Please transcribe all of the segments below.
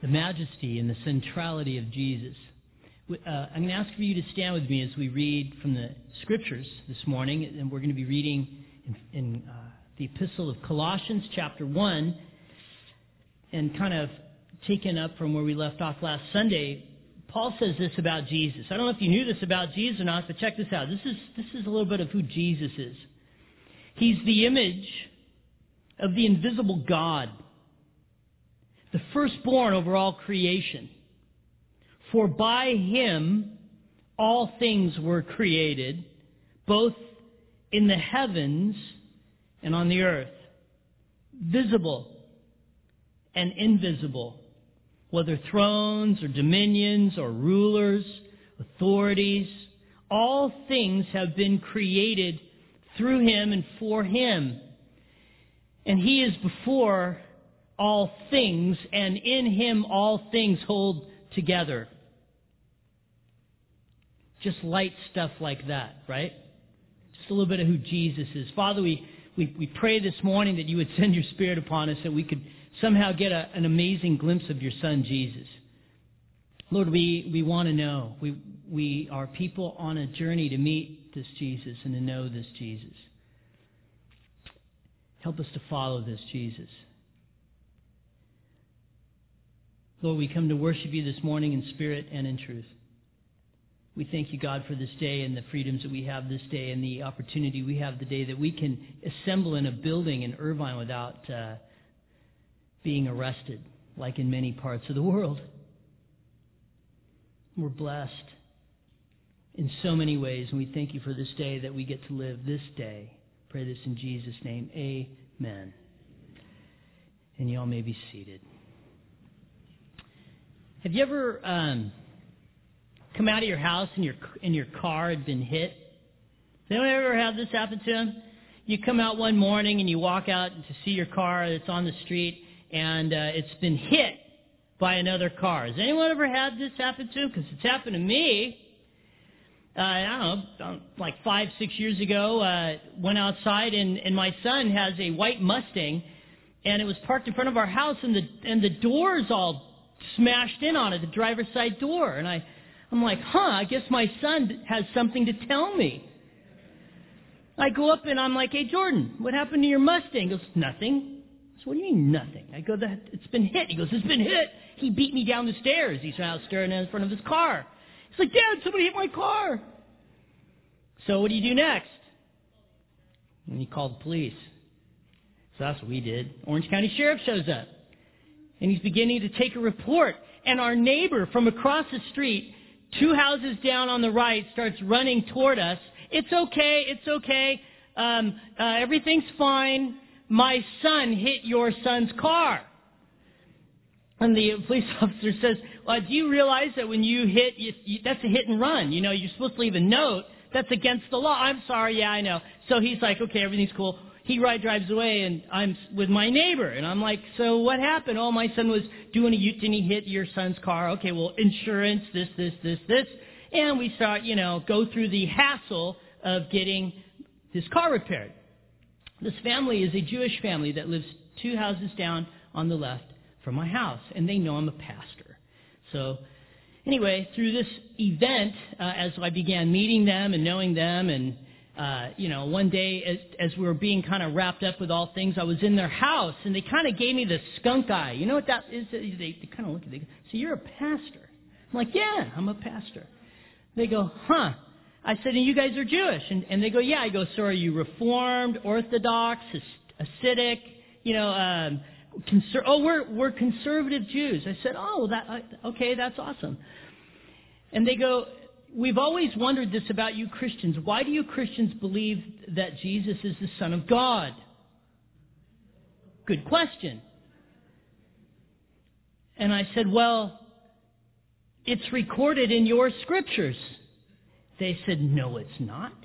the majesty and the centrality of Jesus. I'm going to ask for you to stand with me as we read from the Scriptures this morning, and we're going to be reading in the Epistle of Colossians, chapter 1, and kind of taking up from where we left off last Sunday. Paul says this about Jesus. I don't know if you knew this about Jesus or not, but check this out. This is a little bit of who Jesus is. He's the image of the invisible God, the firstborn over all creation. For by him all things were created, both in the heavens and on the earth, visible and invisible, whether thrones or dominions or rulers, authorities. All things have been created through him and for him. And he is before all things, and in him all things hold together. Just light stuff like that, right? Just a little bit of who Jesus is. Father, we pray this morning that you would send your Spirit upon us, that we could somehow get an amazing glimpse of your Son, Jesus. Lord, we want to know. We are people on a journey to meet this Jesus and to know this Jesus. Help us to follow this Jesus. Lord, we come to worship you this morning in spirit and in truth. We thank you, God, for this day and the freedoms that we have this day and the opportunity we have today that we can assemble in a building in Irvine without being arrested, like in many parts of the world. We're blessed in so many ways, and we thank you for this day that we get to live this day. Pray this in Jesus' name. Amen. And you all may be seated. Have you ever come out of your house and your car had been hit? Has anyone ever had this happen to them? You come out one morning and you walk out to see your car that's on the street, and it's been hit by another car. Has anyone ever had this happen to them? Because it's happened to me. I don't know, like 5-6 years ago, went outside and my son has a white Mustang, and it was parked in front of our house, and the doors all smashed in on it, the driver's side door. And I'm like, I guess my son has something to tell me. I go up and I'm like, hey, Jordan, what happened to your Mustang? He goes, nothing. I said, what do you mean, nothing? I go, it's been hit. He goes, it's been hit. He beat me down the stairs. He's out staring in front of his car. He's like, Dad, somebody hit my car. So what do you do next? And he called the police. So that's what we did. Orange County Sheriff shows up. And he's beginning to take a report. And our neighbor from across the street, 2 houses down on the right, starts running toward us. It's okay. Everything's fine. My son hit your son's car. And the police officer says, do you realize that when you hit, that's a hit and run? You know, you're supposed to leave a note. That's against the law. I'm sorry, yeah, I know. So he's like, okay, everything's cool. He drives away, and I'm with my neighbor. And I'm like, so what happened? Oh, my son was doing a U-turn. He hit your son's car. Okay, well, insurance, this. And we start, go through the hassle of getting his car repaired. This family is a Jewish family that lives 2 houses down on the left from my house, and they know I'm a pastor. So anyway, through this event, as I began meeting them and knowing them, and one day as we were being kind of wrapped up with all things, I was in their house, and they kind of gave me the skunk eye. You know what that is? They kind of look at me. They go, so you're a pastor? I'm like, yeah, I'm a pastor. They go, huh? I said, and you guys are Jewish? And they go, yeah. I go, so are you Reformed, Orthodox, Hasidic, we're conservative Jews. I said, okay, that's awesome. And they go, we've always wondered this about you Christians. Why do you Christians believe that Jesus is the Son of God? Good question. And I said, well, it's recorded in your scriptures. They said, no, it's not.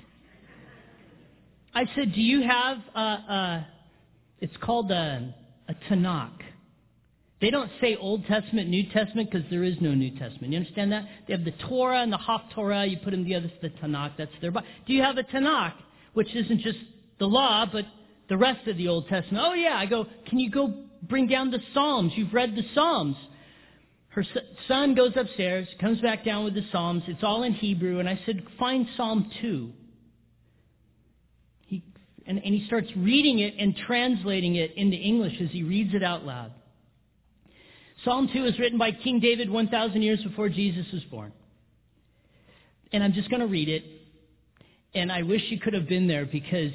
I said, do you have it's called a Tanakh. They don't say Old Testament, New Testament, because there is no New Testament. You understand that? They have the Torah and the Haftorah. You put them together, it's the Tanakh. That's their Bible. Do you have a Tanakh, which isn't just the law, but the rest of the Old Testament? Oh, yeah. I go, can you go bring down the Psalms? You've read the Psalms. Her son goes upstairs, comes back down with the Psalms. It's all in Hebrew. And I said, find Psalm 2. And he starts reading it and translating it into English as he reads it out loud. Psalm 2 is written by King David 1,000 years before Jesus was born. And I'm just going to read it. And I wish you could have been there because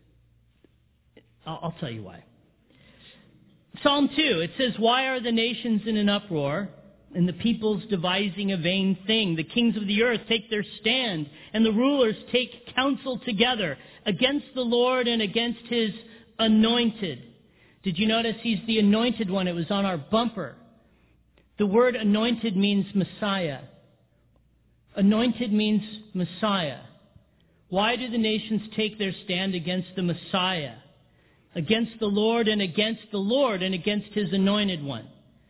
I'll tell you why. Psalm 2, it says, "Why are the nations in an uproar, and the peoples devising a vain thing? The kings of the earth take their stand, and the rulers take counsel together against the Lord and against his anointed." Did you notice he's the anointed one? It was on our bumper. The word anointed means Messiah. Anointed means Messiah. Why do the nations take their stand against the Messiah? Against the Lord and against his anointed one.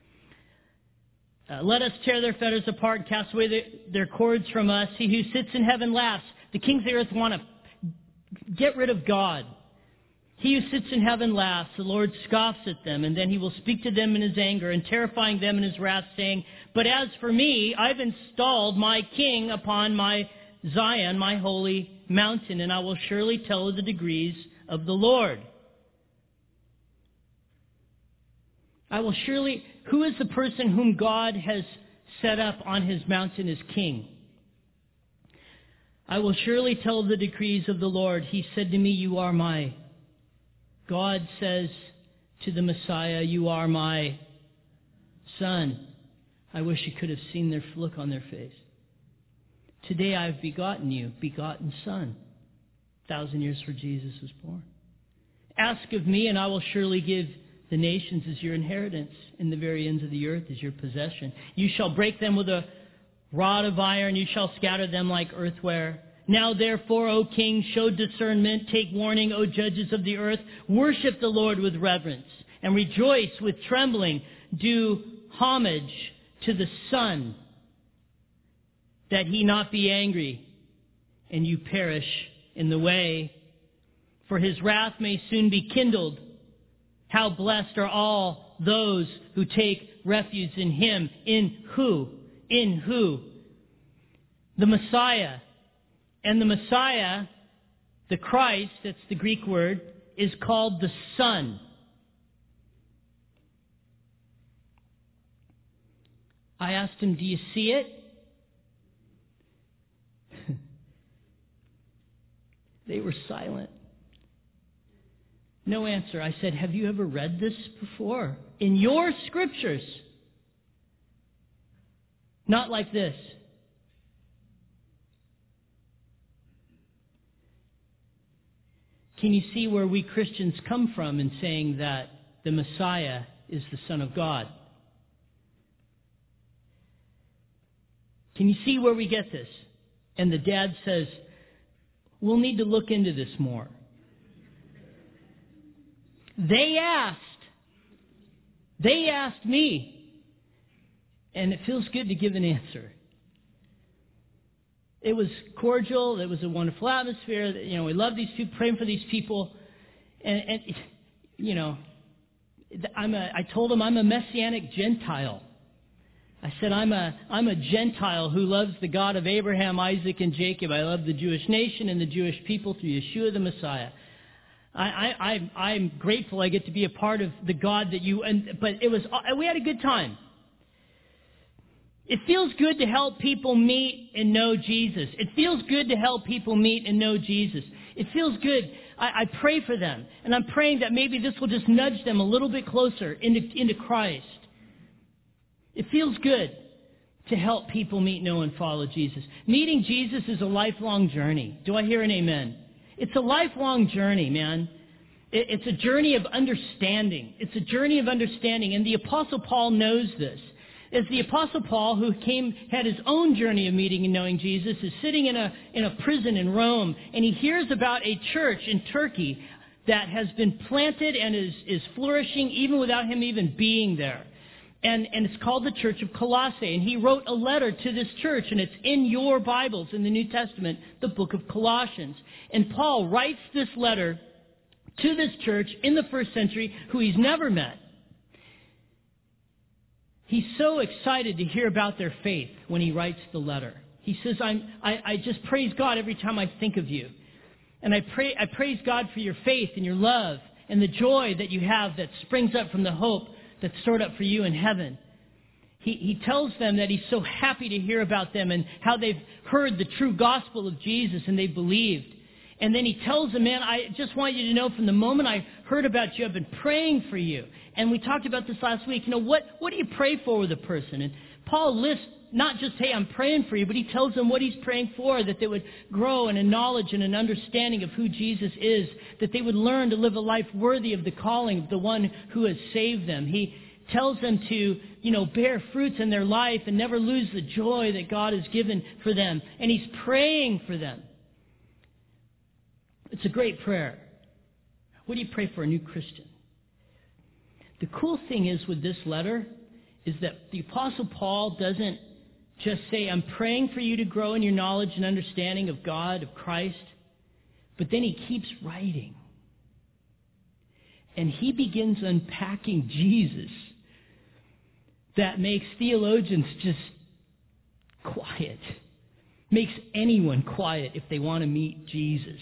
Let us tear their fetters apart and cast away their cords from us. He who sits in heaven laughs. The kings of the earth want to get rid of God. He who sits in heaven laughs. The Lord scoffs at them, and then he will speak to them in his anger and terrifying them in his wrath, saying, "But as for me, I've installed my king upon my Zion, my holy mountain, and I will surely tell of the degrees of the Lord." Who is the person whom God has set up on his mountain as king? "I will surely tell of the decrees of the Lord. He said to me, you are my..." God says to the Messiah, "You are my son." I wish you could have seen their look on their face. "Today I have begotten you, begotten son." 1,000 years before Jesus was born. "Ask of me, and I will surely give the nations as your inheritance, and the very ends of the earth as your possession. You shall break them with a rod of iron, you shall scatter them like earthware. Now therefore, O king, show discernment, take warning, O judges of the earth. Worship the Lord with reverence, and rejoice with trembling. Do homage to the Son, that he not be angry, and you perish in the way. For his wrath may soon be kindled. How blessed are all those who take refuge in him." In who? In who? The Messiah. And the Messiah, the Christ, that's the Greek word, is called the Son. I asked him, "Do you see it?" They were silent. No answer. I said, "Have you ever read this before? In your scriptures?" Not like this. Can you see where we Christians come from in saying that the Messiah is the Son of God? Can you see where we get this? And the dad says, "We'll need to look into this more." They asked me, and it feels good to give an answer. It was cordial. It was a wonderful atmosphere. We love these people, praying for these people. And I told them I'm a Messianic Gentile. I said I'm a Gentile who loves the God of Abraham, Isaac, and Jacob. I love the Jewish nation and the Jewish people through Yeshua the Messiah. I'm grateful I get to be a part of the God that you... But we had a good time. It feels good to help people meet and know Jesus. It feels good to help people meet and know Jesus. It feels good. I pray for them. And I'm praying that maybe this will just nudge them a little bit closer into Christ. It feels good to help people meet, know, and follow Jesus. Meeting Jesus is a lifelong journey. Do I hear an amen? It's a lifelong journey, man. It's a journey of understanding. It's a journey of understanding. And the Apostle Paul knows this. As the Apostle Paul, who had his own journey of meeting and knowing Jesus, is sitting in a prison in Rome, and he hears about a church in Turkey that has been planted and is flourishing even without him even being there. And it's called the Church of Colossae. And he wrote a letter to this church, and it's in your Bibles in the New Testament, the book of Colossians. And Paul writes this letter to this church in the first century who he's never met. He's so excited to hear about their faith when he writes the letter. He says, I just praise God every time I think of you. And I praise God for your faith and your love and the joy that you have that springs up from the hope that's stored up for you in heaven. He tells them that he's so happy to hear about them and how they've heard the true gospel of Jesus and they've believed. And then he tells them, man, I just want you to know from the moment I heard about you, I've been praying for you. And we talked about this last week. What do you pray for with a person? And Paul lists not just, hey, I'm praying for you, but he tells them what he's praying for, that they would grow in a knowledge and an understanding of who Jesus is, that they would learn to live a life worthy of the calling of the one who has saved them. He tells them to, bear fruits in their life and never lose the joy that God has given for them. And he's praying for them. It's a great prayer. What do you pray for a new Christian? The cool thing is with this letter is that the Apostle Paul doesn't just say, I'm praying for you to grow in your knowledge and understanding of God, of Christ. But then he keeps writing. And he begins unpacking Jesus. That makes theologians just quiet. Makes anyone quiet if they want to meet Jesus.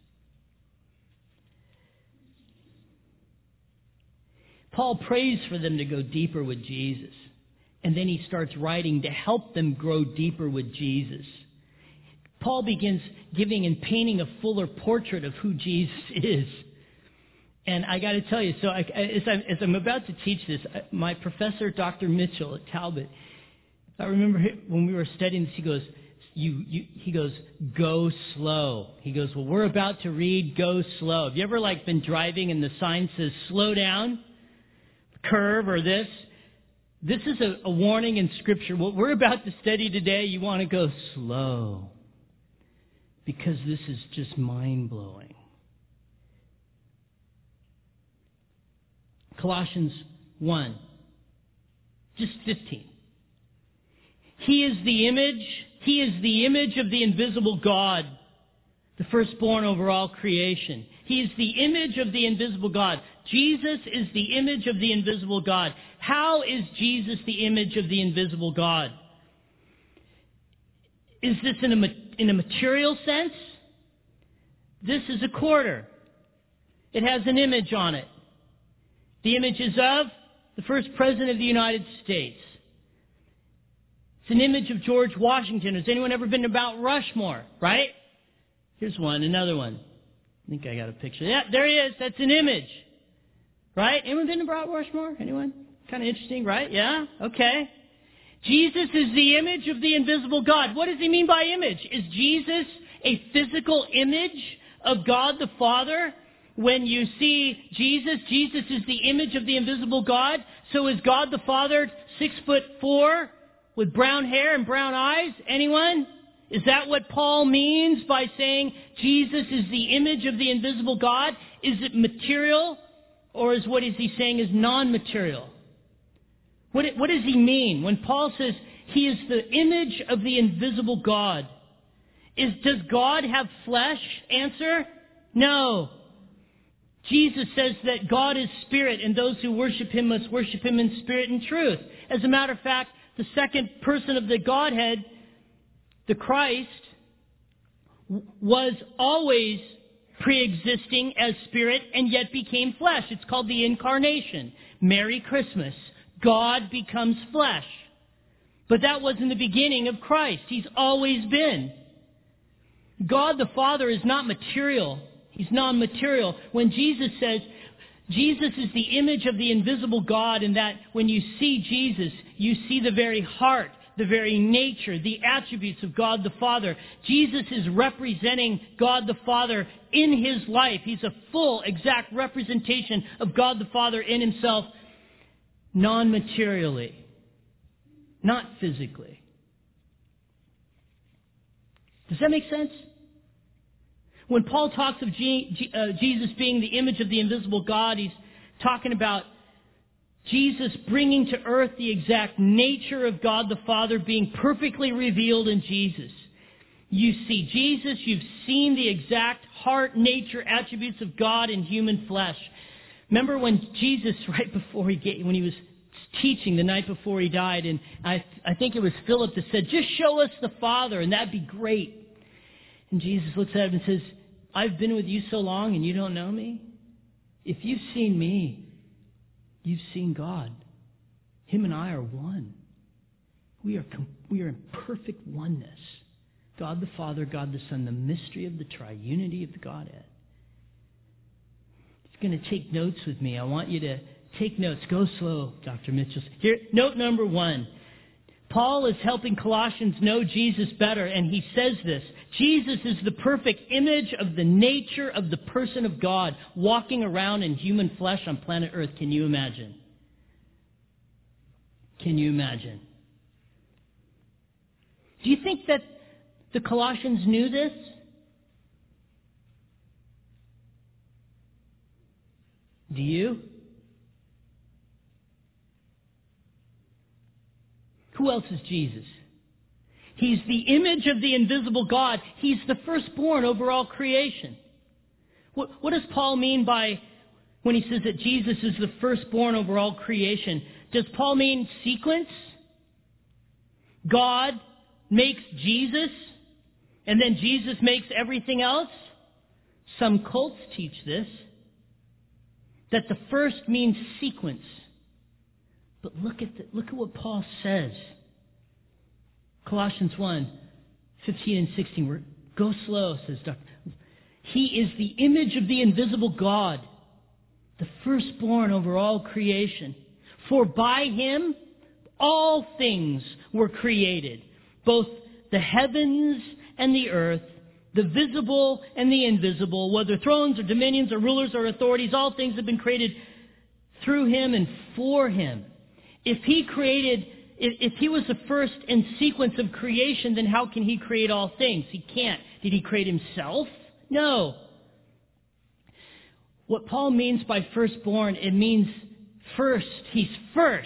Paul prays for them to go deeper with Jesus. And then he starts writing to help them grow deeper with Jesus. Paul begins giving and painting a fuller portrait of who Jesus is. And I got to tell you, so as I'm about to teach this, my professor, Dr. Mitchell at Talbot, I remember when we were studying this, he goes, he goes, go slow. He goes, well, we're about to read go slow. Have you ever been driving and the sign says slow down, curve, or this? This is a warning in Scripture. What we're about to study today, you want to go slow. Because this is just mind-blowing. Colossians 1, just 15. He is the image of the invisible God, the firstborn over all creation. He is the image of the invisible God. Jesus is the image of the invisible God. How is Jesus the image of the invisible God? Is this in a material sense? This is a quarter. It has an image on it. The image is of the first president of the United States. It's an image of George Washington. Has anyone ever been to Mount Rushmore? Right? Here's one, another one. I think I got a picture. Yeah, there he is. That's an image. Right? Anyone been to Mount Rushmore? Anyone? Kind of interesting, right? Yeah? Okay. Jesus is the image of the invisible God. What does he mean by image? Is Jesus a physical image of God the Father? When you see Jesus, Jesus is the image of the invisible God. So is God the Father 6'4" with brown hair and brown eyes? Anyone? Is that what Paul means by saying Jesus is the image of the invisible God? Is it material, or is what is he saying is non-material? What does he mean when Paul says he is the image of the invisible God? Does God have flesh? Answer, no. Jesus says that God is spirit, and those who worship him must worship him in spirit and truth. As a matter of fact, the second person of the Godhead, the Christ, was always pre-existing as spirit and yet became flesh. It's called the incarnation. Merry Christmas. God becomes flesh. But that wasn't the beginning of Christ. He's always been. God the Father is not material. He's non-material. When Jesus says, Jesus is the image of the invisible God, and that when you see Jesus, you see the very heart, the very nature, the attributes of God the Father. Jesus is representing God the Father in his life. He's a full, exact representation of God the Father in himself, non-materially, not physically. Does that make sense? When Paul talks of Jesus being the image of the invisible God, he's talking about Jesus bringing to earth the exact nature of God the Father being perfectly revealed in Jesus. You see Jesus, you've seen the exact heart, nature, attributes of God in human flesh. Remember when Jesus, right before when he was teaching the night before he died, and I think it was Philip that said, just show us the Father, and that'd be great. And Jesus looks at him and says, I've been with you so long and you don't know me? If you've seen me, you've seen God. Him and I are one. We are in perfect oneness. God the Father, God the Son, the mystery of the triunity of the Godhead. It's going to take notes with me. I want you to take notes. Go slow, Dr. Mitchell. Here, note number 1. Paul is helping Colossians know Jesus better, and he says this. Jesus is the perfect image of the nature of the person of God walking around in human flesh on planet Earth. Can you imagine? Can you imagine? Do you think that the Colossians knew this? Do you? Who else is Jesus? He's the image of the invisible God. He's the firstborn over all creation. What does Paul mean by when he says that Jesus is the firstborn over all creation? Does Paul mean sequence? God makes Jesus, and then Jesus makes everything else? Some cults teach this, that the first means sequence. But look at what Paul says. Colossians 1:15 and 16. Go slow, says Dr. He is the image of the invisible God, the firstborn over all creation. For by him all things were created, both the heavens and the earth, the visible and the invisible, whether thrones or dominions or rulers or authorities, all things have been created through him and for him. If he was the first in sequence of creation, then how can he create all things? He can't. Did he create himself? No. What Paul means by firstborn, it means first. He's first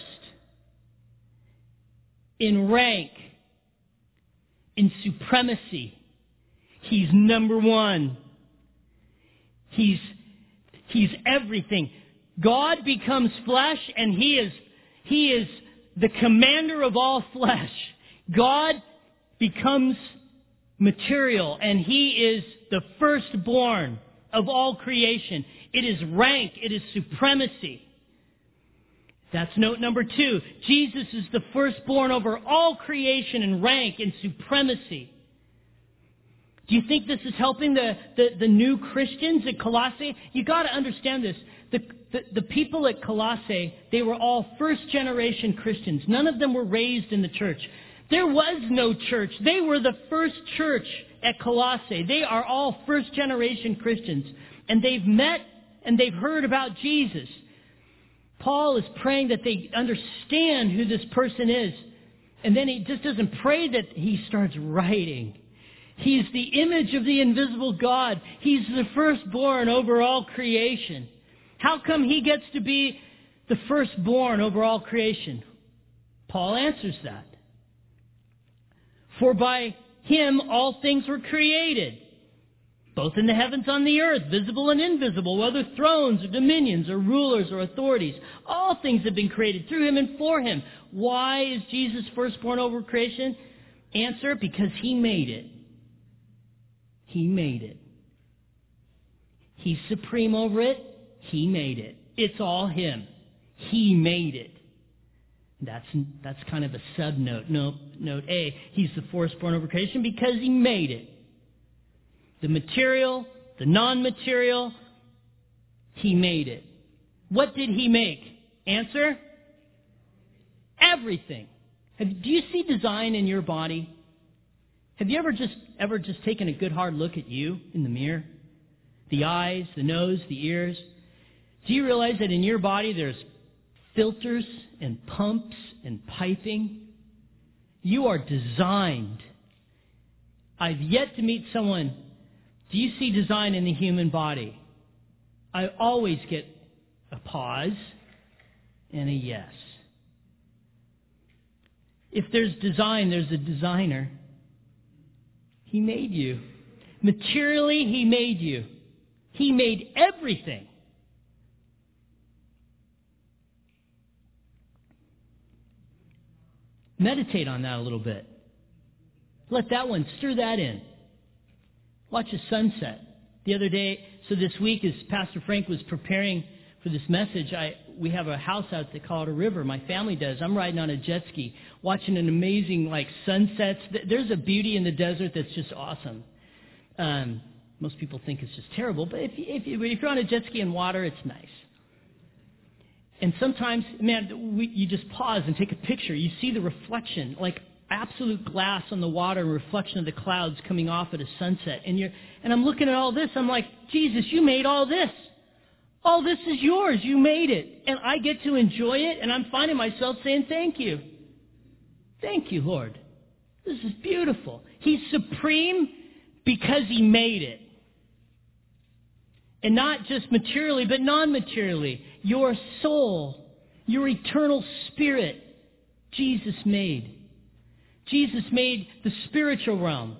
in rank, in supremacy. He's number one. He's everything. God becomes flesh, and He is the commander of all flesh. God becomes material, and He is the firstborn of all creation. It is rank. It is supremacy. That's note number 2. Jesus is the firstborn over all creation in rank and supremacy. Do you think this is helping the new Christians at Colossae? You got to understand this. The people at Colossae, they were all first-generation Christians. None of them were raised in the church. There was no church. They were the first church at Colossae. They are all first-generation Christians. And they've met and they've heard about Jesus. Paul is praying that they understand who this person is. And then he just doesn't pray that he starts writing. He's the image of the invisible God. He's the firstborn over all creation. How come he gets to be the firstborn over all creation? Paul answers that. For by him all things were created, both in the heavens and on the earth, visible and invisible, whether thrones or dominions or rulers or authorities. All things have been created through him and for him. Why is Jesus firstborn over creation? Answer, because he made it. He made it. He's supreme over it. He made it. It's all him. He made it. That's kind of a sub-note. Note A, he's the firstborn over creation because he made it. The material, the non-material, he made it. What did he make? Answer? Everything. Do you see design in your body? Have you ever just taken a good hard look at you in the mirror? The eyes, the nose, the ears. Do you realize that in your body there's filters and pumps and piping? You are designed. I've yet to meet someone. Do you see design in the human body? I always get a pause and a yes. If there's design, there's a designer. He made you. Materially, he made you. He made everything. Meditate on that a little bit. Let that one, stir that in. Watch a sunset. The other day, so this week as Pastor Frank was preparing for this message, we have a house out at Colorado River. My family does. I'm riding on a jet ski, watching an amazing sunsets. There's a beauty in the desert that's just awesome. Most people think it's just terrible, but if you're on a jet ski in water, it's nice. And sometimes, man, you just pause and take a picture. You see the reflection, like absolute glass on the water, and reflection of the clouds coming off at a sunset. And I'm looking at all this. I'm like, Jesus, you made all this. All this is yours. You made it. And I get to enjoy it, and I'm finding myself saying, thank you. Thank you, Lord. This is beautiful. He's supreme because He made it. And not just materially, but non-materially. Your soul, your eternal spirit, Jesus made. Jesus made the spiritual realm.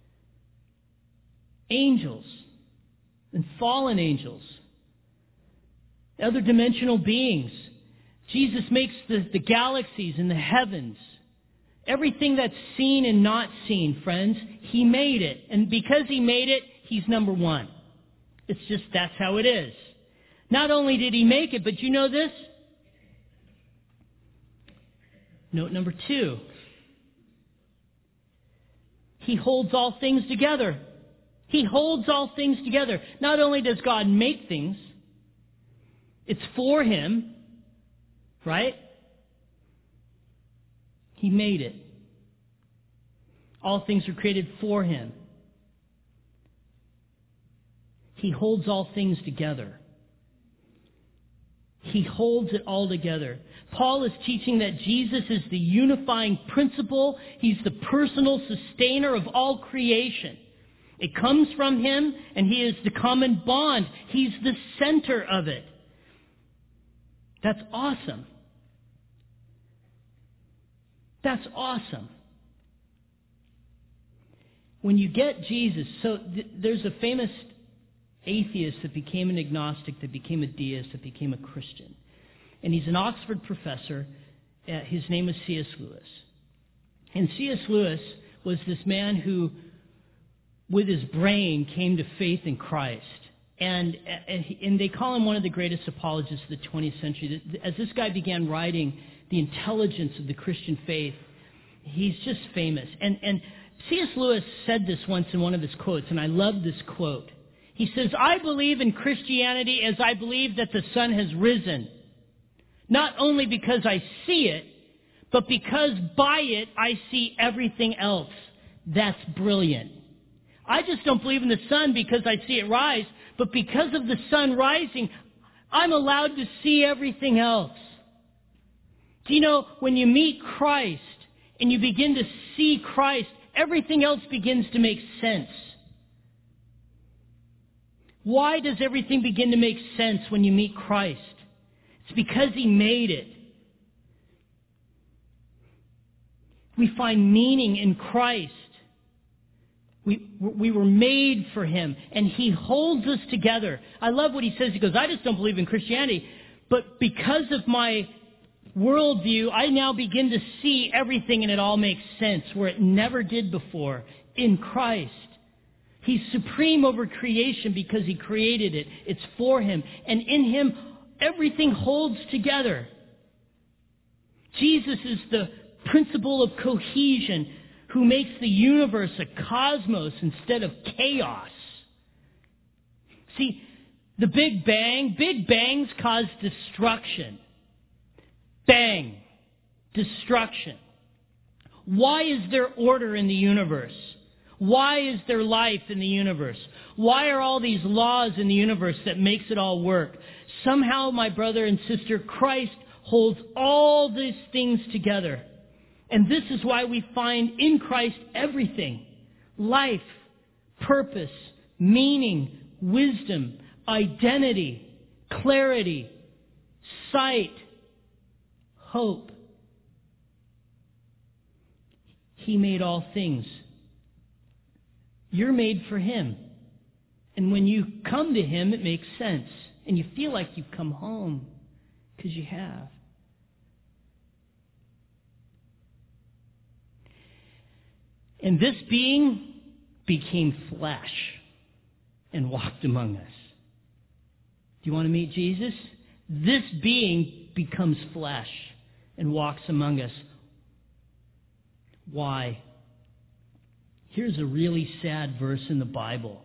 Angels and fallen angels. Other dimensional beings. Jesus makes the galaxies and the heavens. Everything that's seen and not seen, friends, He made it. And because He made it, He's number one. It's just, that's how it is. Not only did He make it, but you know this? Note number 2. He holds all things together. He holds all things together. Not only does God make things, it's for Him, right? He made it. All things are created for Him. He holds all things together. He holds it all together. Paul is teaching that Jesus is the unifying principle. He's the personal sustainer of all creation. It comes from Him, and He is the common bond. He's the center of it. That's awesome. That's awesome. When you get Jesus, so there's a famous atheist that became an agnostic, that became a deist, that became a Christian. And he's an Oxford professor. His name is C.S. Lewis. And C.S. Lewis was this man who, with his brain, came to faith in Christ. And they call him one of the greatest apologists of the 20th century. As this guy began writing the intelligence of the Christian faith, he's just famous. And C.S. Lewis said this once in one of his quotes, and I love this quote. He says, I believe in Christianity as I believe that the sun has risen. Not only because I see it, but because by it I see everything else. That's brilliant. I just don't believe in the sun because I see it rise, but because of the sun rising, I'm allowed to see everything else. Do you know, when you meet Christ and you begin to see Christ, everything else begins to make sense. Why does everything begin to make sense when you meet Christ? It's because He made it. We find meaning in Christ. We were made for Him, and He holds us together. I love what he says. He goes, I just don't believe in Christianity, but because of my worldview, I now begin to see everything, and it all makes sense where it never did before in Christ. He's supreme over creation because He created it. It's for Him. And in Him, everything holds together. Jesus is the principle of cohesion who makes the universe a cosmos instead of chaos. See, the Big Bangs cause destruction. Bang. Destruction. Why is there order in the universe? Why is there life in the universe? Why are all these laws in the universe that makes it all work? Somehow, my brother and sister, Christ holds all these things together. And this is why we find in Christ everything. Life, purpose, meaning, wisdom, identity, clarity, sight, hope. He made all things. You're made for Him. And when you come to Him, it makes sense. And you feel like you've come home because you have. And this being became flesh and walked among us. Do you want to meet Jesus? This being becomes flesh and walks among us. Why? Here's a really sad verse in the Bible.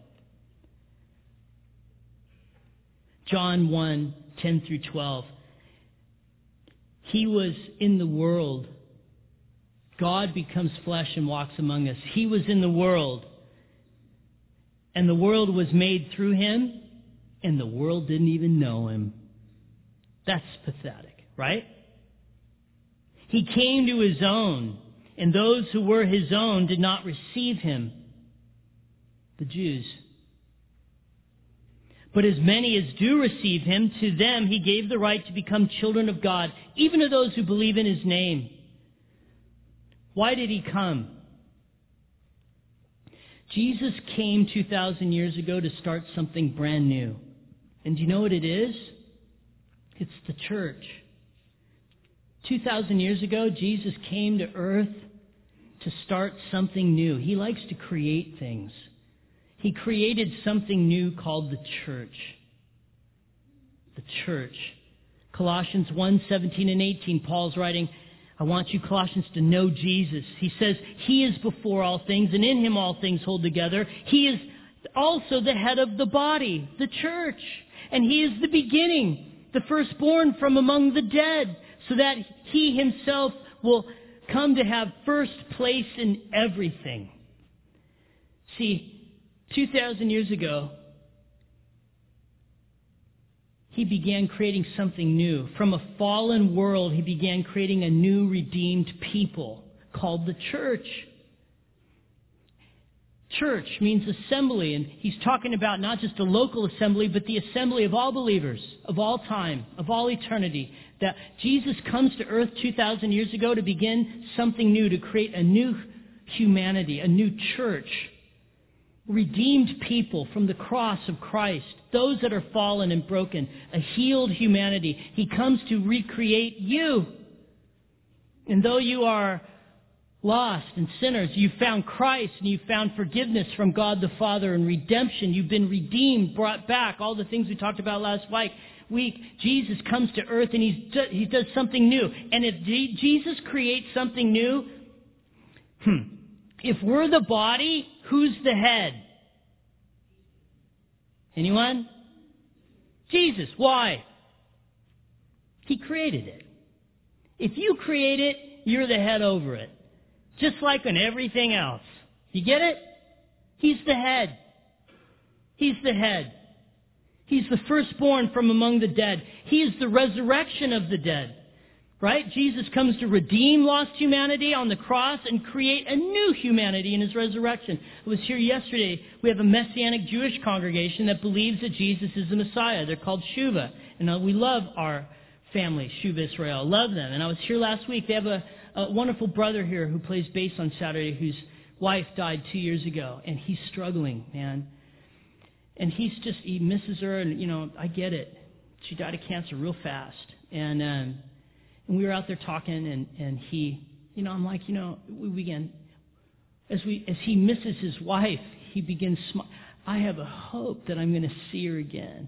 John 1, 10 through 12. He was in the world. God becomes flesh and walks among us. He was in the world. And the world was made through him. And the world didn't even know him. That's pathetic, right? He came to his own. And those who were his own did not receive him. The Jews. But as many as do receive him, to them he gave the right to become children of God, even to those who believe in his name. Why did he come? Jesus came 2,000 years ago to start something brand new. And do you know what it is? It's the church. 2,000 years ago, Jesus came to earth to start something new. He likes to create things. He created something new called the church. The church. Colossians 1, 17 and 18, Paul's writing, I want you, Colossians, to know Jesus. He says, he is before all things, and in him all things hold together. He is also the head of the body, the church. And he is the beginning, the firstborn from among the dead, so that he himself will come to have first place in everything. See, 2,000 years ago, he began creating something new. From a fallen world, he began creating a new redeemed people called the church. Church means assembly, and he's talking about not just a local assembly, but the assembly of all believers, of all time, of all eternity. That Jesus comes to earth 2,000 years ago to begin something new, to create a new humanity, a new church. Redeemed people from the cross of Christ, those that are fallen and broken, a healed humanity. He comes to recreate you. And though you are lost and sinners, you've found Christ and you've found forgiveness from God the Father and redemption. You've been redeemed, brought back, all the things we talked about last week. Jesus comes to earth and he does something new. And if Jesus creates something new, if we're the body, who's the head? Anyone? Jesus. Why? He created it. If you create it, you're the head over it. Just like on everything else. You get it? He's the head. He's the head. He's the firstborn from among the dead. He is the resurrection of the dead. Right? Jesus comes to redeem lost humanity on the cross and create a new humanity in his resurrection. I was here yesterday. We have a Messianic Jewish congregation that believes that Jesus is the Messiah. They're called Shuva. And we love our family, Shuva Israel. Love them. And I was here last week. They have a wonderful brother here who plays bass on Saturday whose wife died 2 years ago. And he's struggling, man. And he misses her. And, I get it. She died of cancer real fast. And we were out there talking, and he, I'm like, we began, as he misses his wife, he begins, I have a hope that I'm going to see her again.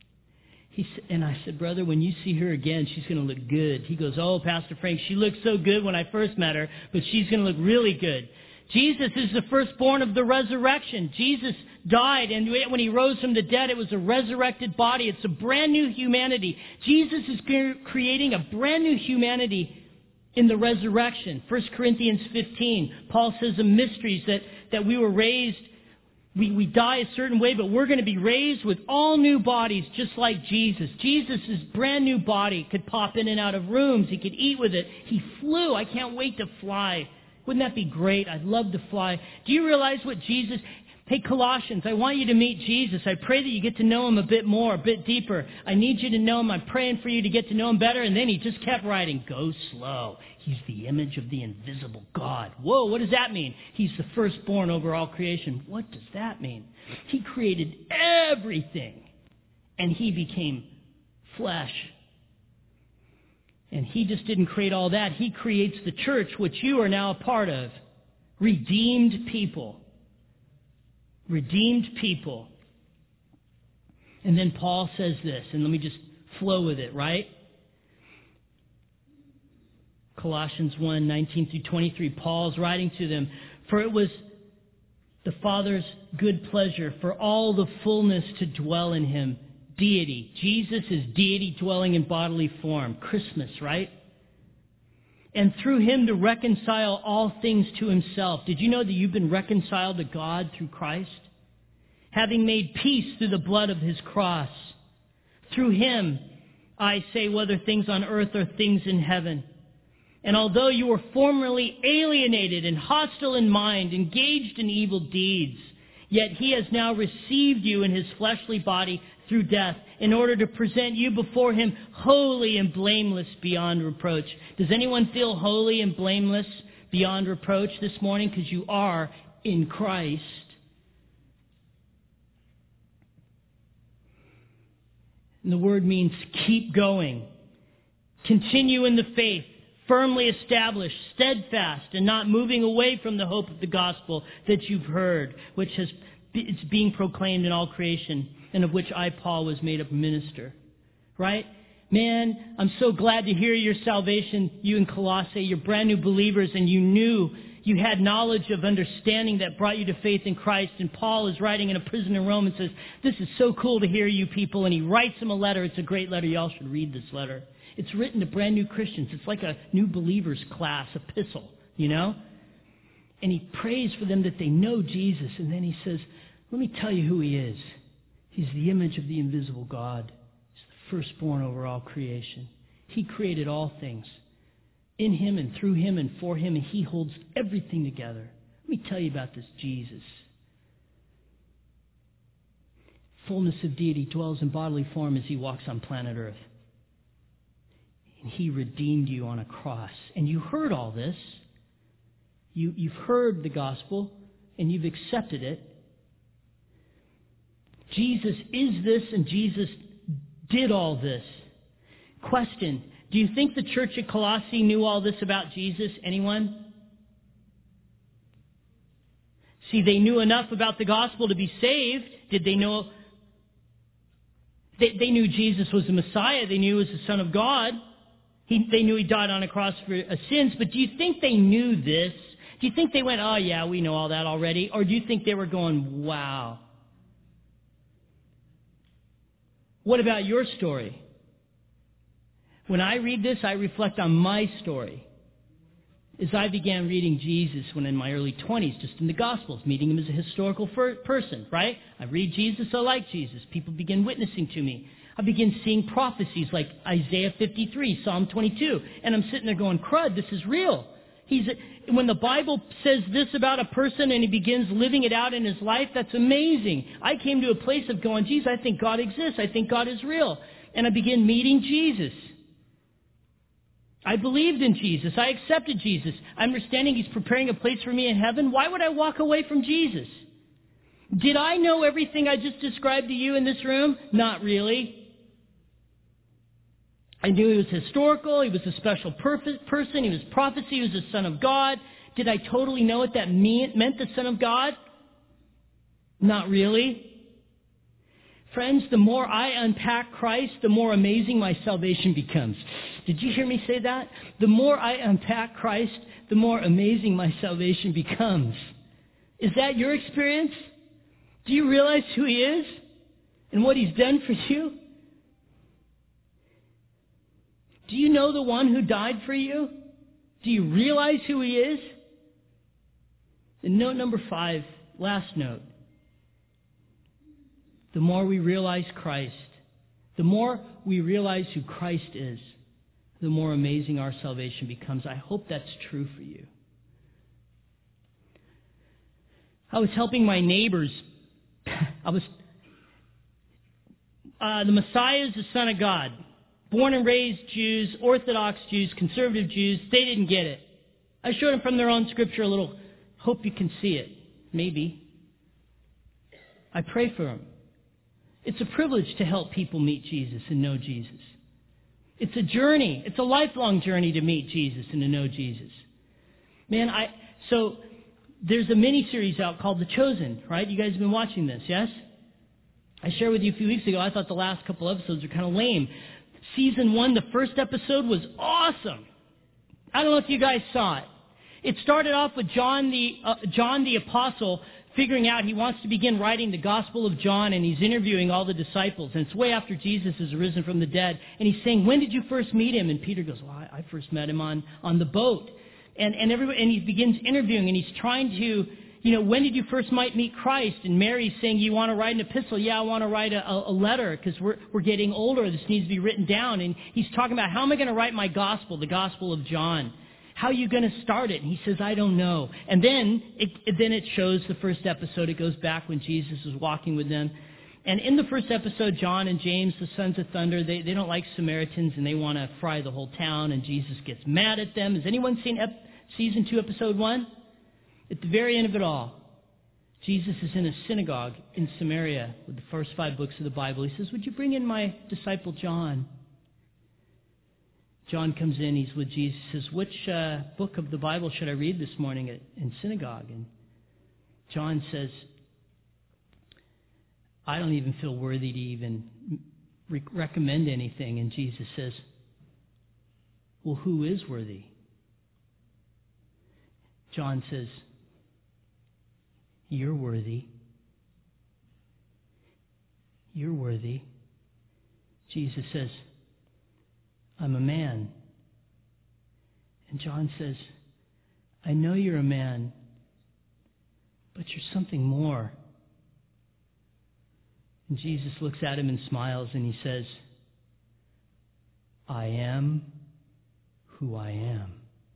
And I said, brother, when you see her again, she's going to look good. He goes, oh, Pastor Frank, she looked so good when I first met her, but she's going to look really good. Jesus is the firstborn of the resurrection. Jesus died, and when he rose from the dead, it was a resurrected body. It's a brand new humanity. Jesus is creating a brand new humanity in the resurrection. 1 Corinthians 15, Paul says the mysteries that we were raised, we die a certain way, but we're going to be raised with all new bodies just like Jesus. Jesus' brand new body could pop in and out of rooms. He could eat with it. He flew. I can't wait to fly. Wouldn't that be great? I'd love to fly. Do you realize what Jesus... Hey, Colossians, I want you to meet Jesus. I pray that you get to know him a bit more, a bit deeper. I need you to know him. I'm praying for you to get to know him better. And then he just kept writing, go slow. He's the image of the invisible God. Whoa, what does that mean? He's the firstborn over all creation. What does that mean? He created everything. And he became flesh. And he just didn't create all that. He creates the church, which you are now a part of. Redeemed people. Redeemed people. And then Paul says this, and let me just flow with it, right? Colossians 1:19 through 23, Paul's writing to them, for it was the Father's good pleasure for all the fullness to dwell in him. Deity. Jesus is deity dwelling in bodily form. Christmas, right? And through him to reconcile all things to himself. Did you know that you've been reconciled to God through Christ? Having made peace through the blood of his cross. Through him, I say, whether things on earth or things in heaven. And although you were formerly alienated and hostile in mind, engaged in evil deeds, yet he has now received you in his fleshly body through death, in order to present you before him holy and blameless beyond reproach. Does anyone feel holy and blameless beyond reproach this morning? Because you are in Christ. And the word means keep going. Continue in the faith, firmly established, steadfast, and not moving away from the hope of the gospel that you've heard, which it's being proclaimed in all creation, and of which I, Paul, was made a minister. Right? Man, I'm so glad to hear your salvation, you in Colossae, you're brand new believers, and you had knowledge of understanding that brought you to faith in Christ. And Paul is writing in a prison in Rome and says, this is so cool to hear you people. And he writes them a letter. It's a great letter. Y'all should read this letter. It's written to brand new Christians. It's like a new believers class epistle, you know? And he prays for them that they know Jesus. And then he says, let me tell you who he is. He's the image of the invisible God. He's the firstborn over all creation. He created all things. In him and through him and for him, and he holds everything together. Let me tell you about this Jesus. Fullness of deity dwells in bodily form as he walks on planet Earth. And he redeemed you on a cross. And you heard all this. You've heard the gospel, and you've accepted it. Jesus is this, and Jesus did all this. Question, do you think the church at Colossae knew all this about Jesus? Anyone? See, they knew enough about the gospel to be saved. Did they know? They knew Jesus was the Messiah. They knew he was the Son of God. They knew he died on a cross for sins. But do you think they knew this? Do you think they went, oh yeah, we know all that already? Or do you think they were going, wow? What about your story? When I read this, I reflect on my story. As I began reading Jesus when in my early 20s, just in the Gospels, meeting him as a historical person, right? I read Jesus, I like Jesus. People begin witnessing to me. I begin seeing prophecies like Isaiah 53, Psalm 22. And I'm sitting there going, crud, this is real. When the Bible says this about a person and he begins living it out in his life, that's amazing. I came to a place of going, geez, I think God exists. I think God is real. And I began meeting Jesus. I believed in Jesus. I accepted Jesus. I'm understanding he's preparing a place for me in heaven. Why would I walk away from Jesus? Did I know everything I just described to you in this room? Not really. I knew he was historical. He was a special person. He was prophecy. He was the Son of God. Did I totally know what that meant, the Son of God? Not really. Friends, the more I unpack Christ, the more amazing my salvation becomes. Did you hear me say that? The more I unpack Christ, the more amazing my salvation becomes. Is that your experience? Do you realize who he is and what he's done for you? Do you know the one who died for you? Do you realize who he is? And note number 5, last note. The more we realize Christ, the more we realize who Christ is, the more amazing our salvation becomes. I hope that's true for you. I was helping my neighbors. The Messiah is the Son of God. Born and raised Jews, Orthodox Jews, conservative Jews, they didn't get it. I showed them from their own scripture a little. Hope you can see it. Maybe. I pray for them. It's a privilege to help people meet Jesus and know Jesus. It's a journey. It's a lifelong journey to meet Jesus and to know Jesus. Man, so there's a mini-series out called The Chosen, right? You guys have been watching this, yes? I shared with you a few weeks ago, I thought the last couple episodes are kind of lame. Season 1, the first episode was awesome. I don't know if you guys saw it. It started off with John the Apostle figuring out he wants to begin writing the Gospel of John, and he's interviewing all the disciples. And it's way after Jesus has risen from the dead. And he's saying, when did you first meet him? And Peter goes, well, I first met him on the boat. And he begins interviewing, and he's trying to, when did you first meet Christ? And Mary's saying, you want to write an epistle? Yeah, I want to write a letter because we're getting older. This needs to be written down. And he's talking about, how am I going to write my gospel, the Gospel of John? How are you going to start it? And he says, I don't know. And then it shows the first episode. It goes back when Jesus was walking with them. And in the first episode, John and James, the sons of thunder, they don't like Samaritans, and they want to fry the whole town, and Jesus gets mad at them. Has anyone seen Season 2, Episode 1? At the very end of it all, Jesus is in a synagogue in Samaria with the first 5 books of the Bible. He says, would you bring in my disciple John? John comes in, he's with Jesus, says, which book of the Bible should I read this morning in synagogue? And John says, I don't even feel worthy to even recommend anything. And Jesus says, well, who is worthy? John says, you're worthy. You're worthy. Jesus says, I'm a man. And John says, I know you're a man, but you're something more. And Jesus looks at him and smiles, and he says, I am who I am.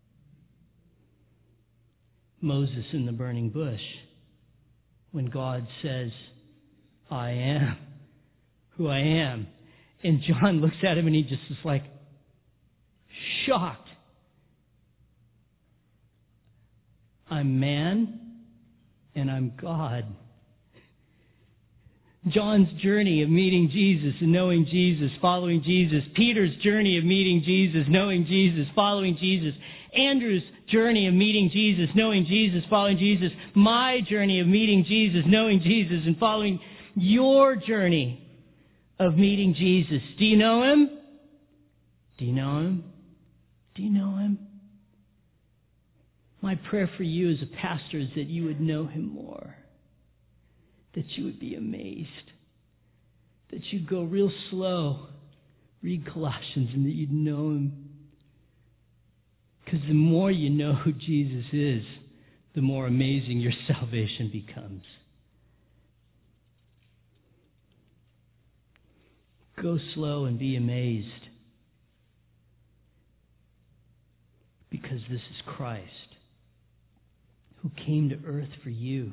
Moses in the burning bush, when God says, I am who I am. And John looks at him and he just is like, shocked. I'm man and I'm God. John's journey of meeting Jesus and knowing Jesus, following Jesus. Peter's journey of meeting Jesus, knowing Jesus, following Jesus. Andrew's journey of meeting Jesus, knowing Jesus, following Jesus. My journey of meeting Jesus, knowing Jesus, and following your journey of meeting Jesus. Do you know him? Do you know him? Do you know him? My prayer for you as a pastor is that you would know him more. That you would be amazed. That you'd go real slow, read Colossians, and that you'd know him. Because the more you know who Jesus is, the more amazing your salvation becomes. Go slow and be amazed. Because this is Christ, who came to earth for you.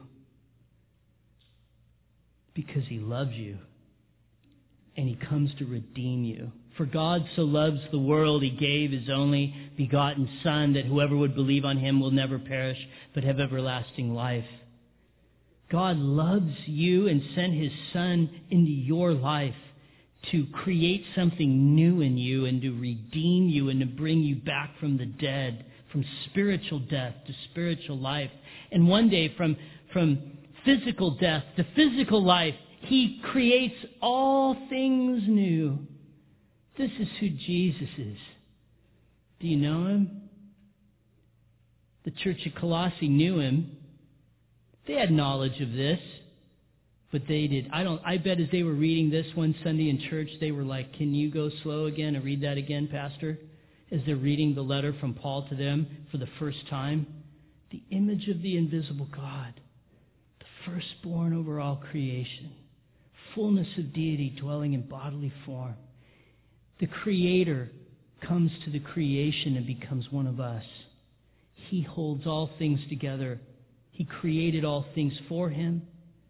Because he loves you. And he comes to redeem you. For God so loves the world, he gave his only begotten Son, that whoever would believe on him will never perish, but have everlasting life. God loves you and sent his Son into your life to create something new in you and to redeem you and to bring you back from the dead, from spiritual death to spiritual life. And one day from physical death to physical life, he creates all things new. This is who Jesus is. Do you know him? The church at Colossae knew him. They had knowledge of this, but they did. I bet as they were reading this one Sunday in church, they were like, can you go slow again and read that again, Pastor? As they're reading the letter from Paul to them for the first time. The image of the invisible God, the firstborn over all creation, fullness of deity dwelling in bodily form. The Creator comes to the creation and becomes one of us. He holds all things together. He created all things for him.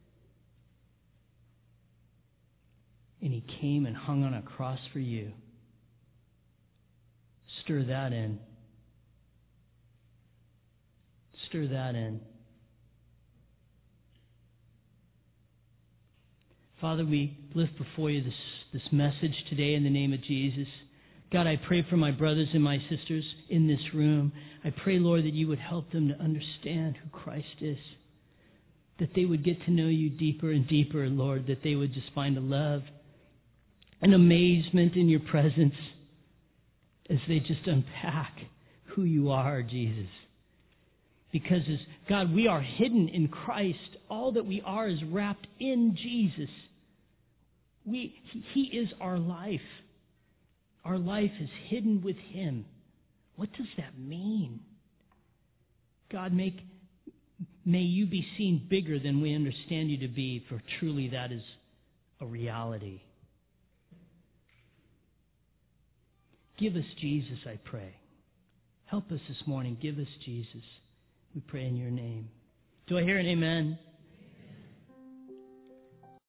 And he came and hung on a cross for you. Stir that in. Stir that in. Father, we lift before you this message today in the name of Jesus. God, I pray for my brothers and my sisters in this room. I pray, Lord, that you would help them to understand who Christ is. That they would get to know you deeper and deeper, Lord. That they would just find a love and amazement in your presence as they just unpack who you are, Jesus. Because as God, we are hidden in Christ. All that we are is wrapped in Jesus. He is our life. Our life is hidden with Him. What does that mean? God, may you be seen bigger than we understand you to be, for truly that is a reality. Give us Jesus, I pray. Help us this morning. Give us Jesus. We pray in your name. Do I hear an amen?